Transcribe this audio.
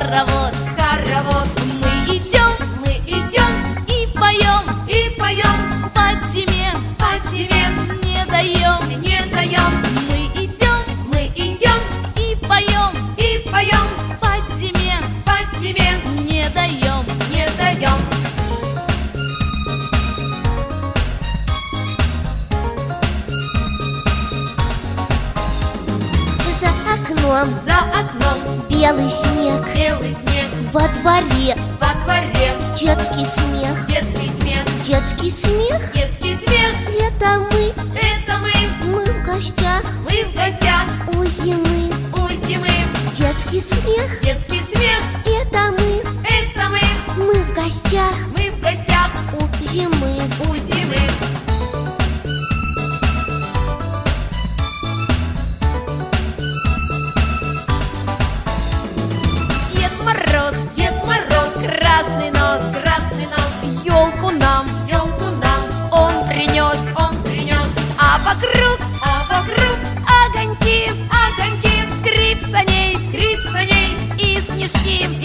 хоровод, хоровод. мы идем и поем, спать зиме не даем. не даем. Мы идем и поем, спать зиме не даем. не даем. За окном За окном белый снег, белый снег, во дворе во дворе детский смех. детский смех, Детский смех — детский смех. это мы Это в гостях мы в гостях у зимы. у зимы. Детский смех Детский смех, — это мы в гостях мы в гостях у зимы. у зимы. Дед Мороз, красный нос, елку нам он принес, а вокруг огоньки, скрип саней и снежки.